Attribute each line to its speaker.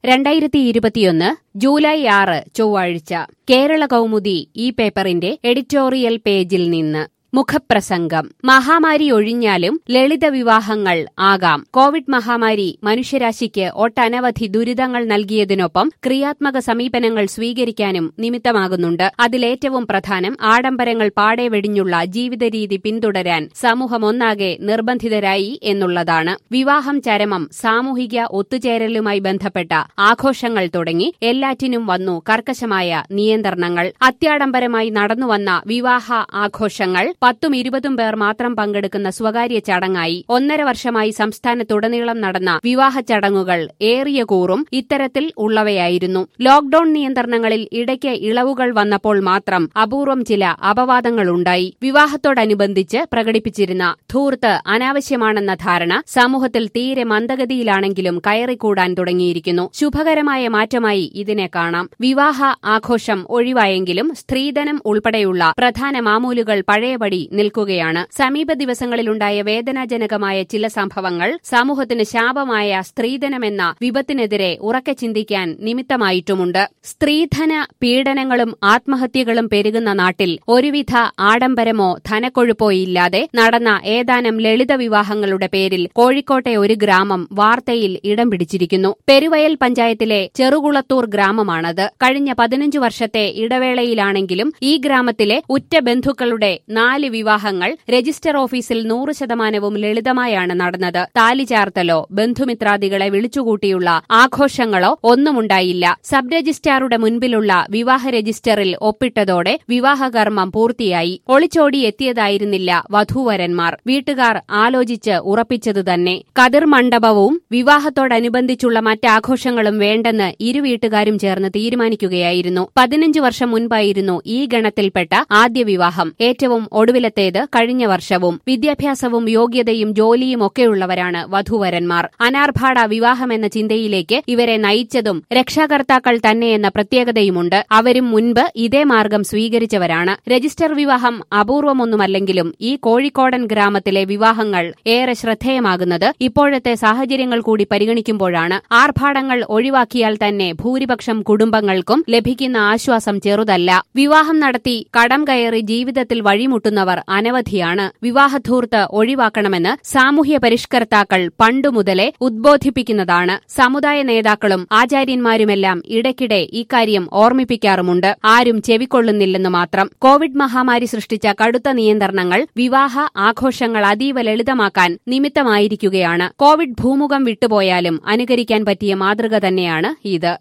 Speaker 1: 2021 July 6 ചൊവ്വാഴ്ച കേരള കൗമുദി ഈ പേപ്പറിന്റെ എഡിറ്റോറിയൽ പേജിൽ നിന്ന് മുഖപ്രസംഗം. മഹാമാരി ഒഴിഞ്ഞാലും ലളിത വിവാഹങ്ങൾ ആകാം. കോവിഡ് മഹാമാരി മനുഷ്യരാശിക്ക് ഒട്ടനവധി ദുരിതങ്ങൾ നൽകിയതിനൊപ്പം ക്രിയാത്മക സമീപനങ്ങൾ സ്വീകരിക്കാനും നിമിത്തമാകുന്നുണ്ട്. അതിലേറ്റവും പ്രധാനം ആഡംബരങ്ങൾ പാടെ വെടിഞ്ഞുള്ള ജീവിതരീതി പിന്തുടരാൻ സമൂഹമൊന്നാകെ നിർബന്ധിതരായി എന്നുള്ളതാണ്. വിവാഹം ചരമം, സാമൂഹിക ഒത്തുചേരലുമായി ബന്ധപ്പെട്ട ആഘോഷങ്ങൾ തുടങ്ങി എല്ലാറ്റിനും വന്നു കർക്കശമായ നിയന്ത്രണങ്ങൾ. അത്യാഡംബരമായി നടന്നുവന്ന വിവാഹ ആഘോഷങ്ങൾ 10-20 പേർ മാത്രം പങ്കെടുക്കുന്ന സ്വകാര്യ ചടങ്ങായി. 1.5 വർഷമായി സംസ്ഥാനത്തുടനീളം നടന്ന വിവാഹ ചടങ്ങുകൾ ഏറിയ കൂറും ഇത്തരത്തിൽ ഉള്ളവയായിരുന്നു. ലോക്ഡൌൺ നിയന്ത്രണങ്ങളിൽ ഇടയ്ക്ക് ഇളവുകൾ വന്നപ്പോൾ മാത്രം അപൂർവം ചില അപവാദങ്ങളുണ്ടായി. വിവാഹത്തോടനുബന്ധിച്ച് പ്രകടിപ്പിച്ചിരുന്ന ധൂർത്ത് അനാവശ്യമാണെന്ന ധാരണ സമൂഹത്തിൽ തീരെ മന്ദഗതിയിലാണെങ്കിലും കയറിക്കൂടാൻ തുടങ്ങിയിരിക്കുന്നു. ശുഭകരമായ മാറ്റമായി ഇതിനെ കാണാം. വിവാഹ ആഘോഷം ഒഴിവായെങ്കിലും സ്ത്രീധനം ഉൾപ്പെടെയുള്ള പ്രധാന മാമൂലുകൾ പഴയപടി നിൽക്കുകയാണ്. സമീപ ദിവസങ്ങളിലുണ്ടായ വേദനാജനകമായ ചില സംഭവങ്ങൾ സമൂഹത്തിന് ശാപമായ സ്ത്രീധനമെന്ന വിപത്തിനെതിരെ ഉറക്കെ ചിന്തിക്കാൻ നിമിത്തമായിട്ടുമുണ്ട്. സ്ത്രീധന പീഡനങ്ങളും ആത്മഹത്യകളും പെരുകുന്ന നാട്ടിൽ ഒരുവിധ ആഡംബരമോ ധനക്കൊഴുപ്പോ ഇല്ലാതെ നടന്ന ഏതാനും ലളിത വിവാഹങ്ങളുടെ പേരിൽ കോഴിക്കോട്ടെ ഒരു ഗ്രാമം വാർത്തയിൽ ഇടം പിടിച്ചിരിക്കുന്നു. പെരുവയൽ പഞ്ചായത്തിലെ ചെറുകുളത്തൂർ ഗ്രാമമാണത്. കഴിഞ്ഞ 15 വർഷത്തെ ഇടവേളയിലാണെങ്കിലും ഈ ഗ്രാമത്തിലെ ഉറ്റ ബന്ധുക്കളുടെ 4 വിവാഹങ്ങൾ രജിസ്റ്റർ ഓഫീസിൽ 100% ലളിതമായാണ് നടന്നത്. താലി ചാർത്തലോ ബന്ധുമിത്രാദികളെ വിളിച്ചുകൂട്ടിയുള്ള ആഘോഷങ്ങളോ ഒന്നുമുണ്ടായില്ല. സബ് രജിസ്ട്രാറുടെ മുൻപിലുള്ള വിവാഹ രജിസ്റ്ററിൽ ഒപ്പിട്ടതോടെ വിവാഹകർമ്മം പൂർത്തിയായി. ഒളിച്ചോടി എത്തിയതായിരുന്നില്ല വധൂവരന്മാർ. വീട്ടുകാർ ആലോചിച്ച് ഉറപ്പിച്ചതു തന്നെ. കതിർ മണ്ഡപവും വിവാഹത്തോടനുബന്ധിച്ചുള്ള മറ്റാഘോഷങ്ങളും വേണ്ടെന്ന് ഇരു വീട്ടുകാരും ചേർന്ന് തീരുമാനിക്കുകയായിരുന്നു. 15 വർഷം മുൻപായിരുന്നു ഈ ഗണത്തിൽപ്പെട്ട ആദ്യ വിവാഹം. ഏറ്റവും ഒടുവിലത്തേത് കഴിഞ്ഞ വർഷവും. വിദ്യാഭ്യാസവും യോഗ്യതയും ജോലിയും ഒക്കെയുള്ളവരാണ് വധൂവരന്മാർ. അനാർഭാട വിവാഹമെന്ന ചിന്തയിലേക്ക് ഇവരെ നയിച്ചതും രക്ഷാകർത്താക്കൾ തന്നെയെന്ന പ്രത്യേകതയുമുണ്ട്. അവരും മുൻപ് ഇതേ മാർഗം സ്വീകരിച്ചവരാണ്. രജിസ്റ്റർ വിവാഹം അപൂർവമൊന്നുമല്ലെങ്കിലും ഈ കോഴിക്കോടൻ ഗ്രാമത്തിലെ വിവാഹങ്ങൾ ഏറെ ശ്രദ്ധേയമാകുന്നത് ഇപ്പോഴത്തെ സാഹചര്യങ്ങൾ കൂടി പരിഗണിക്കുമ്പോഴാണ്. ആർഭാടങ്ങൾ ഒഴിവാക്കിയാൽ തന്നെ ഭൂരിപക്ഷം കുടുംബങ്ങൾക്കും ലഭിക്കുന്ന ആശ്വാസം ചെറുതല്ല. വിവാഹം നടത്തി കടം കയറി ജീവിതത്തിൽ വഴിമുട്ടുന്നവർ അനവധിയാണ്. വിവാഹധൂർത്ത് ഒഴിവാക്കണമെന്ന് സാമൂഹ്യ പരിഷ്കർത്താക്കൾ പണ്ടുമുതലേ ഉദ്ബോധിപ്പിക്കുന്നതാണ്. സമുദായ നേതാക്കളും ആചാര്യന്മാരുമെല്ലാം ഇടയ്ക്കിടെ ഇക്കാര്യം ഓർമ്മിപ്പിക്കാറുമുണ്ട്. ആരും ചെവിക്കൊള്ളുന്നില്ലെന്ന് മാത്രം. കോവിഡ് മഹാമാരി സൃഷ്ടിച്ച കടുത്ത നിയന്ത്രണങ്ങൾ വിവാഹ ആഘോഷങ്ങൾ അതീവ ലളിതമാക്കാൻ നിമിത്തമായിരിക്കുകയാണ്. കോവിഡ് ഭൂമുഖം വിട്ടുപോയാലും അനുകരിക്കാൻ പറ്റിയ മാതൃക തന്നെയാണ് ഇത്.